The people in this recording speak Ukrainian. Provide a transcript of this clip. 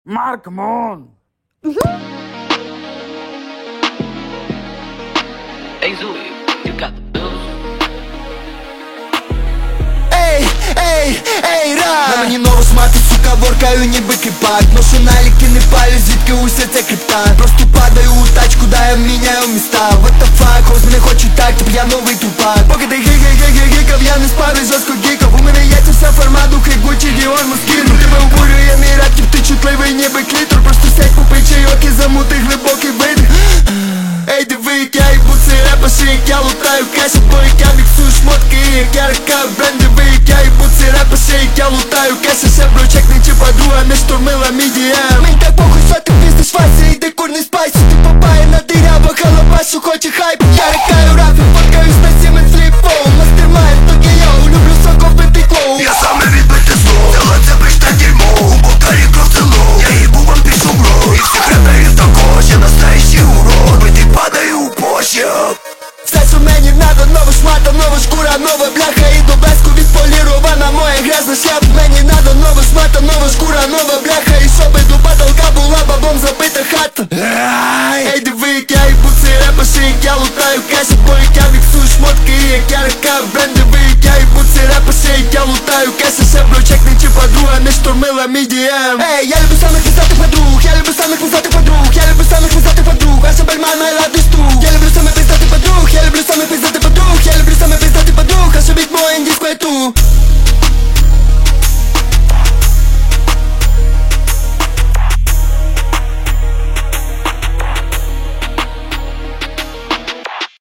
Mark Moon. Hey Zoe, you got the bills. Ей, ра! На мені нову смати, сука, воркаю ніби кріпак. Ношу наліки, не палю, звідки уся ця криптан. Просто падаю у тачку, да я міняю міста. What the fuck, хоч мене хочуть так, тип я новий тупак. Поки ти гікав, я не спав і жорстко гікав. У мене є ця вся форма, духи, Гуччі, Діор, Москін. Тебе обурює мій рap, тип ти чутливий, ніби клітор. Просто сядь, попий чайок і замути глибокий видих. Ей, диви, як я їбу цей репаші, як я лутаю кеші, бо як я міксую шмотки, як я ракаю бренд. Диви, як я їбу цей репаші, як я лутаю кеші. Ще брочек не чи подруга не штурмила мій DM. Мені так похуй, що ти піздиш файси, іди курний спайсі. Ти попає на дирява, халабашу, хоче хайп. Я ракаю рафі, фоткаюсь на сімен фліп-фоун. Мастермайн, токи я люблю соко пити клоу. Я саме відбити зло, але це бричне дерьмо. У бокалі кров село, я їбу вам пишу бро. І всі предають також, я настоящий урод. Бити падаю у пощад. Все, що мені надо, нова шмата, нова шкура, нова бляха. І до блеску відполірована моя грязна шляпа. Мені надо нова шмата, нова шкура, нова бляха. І щоби до потолка була бабом забита хата. Ей, диви, як я їбу цей репаші, як я лутаю кеші, бо як я міксую шмотки, як я ракаю бренд. Диви, як я їбу цей репаші, як я лутаю кеші. Ще брочек не чи подруга не штурмила мій DM. Ей, я люблю самих пиздатих подруг, я люблю самих пиздатих подруг, я люблю самих пиздатих подруг. А Шабельман, I love this too. Я люблю самих пиздатих подруг, я люблю самих пиздатих подруг.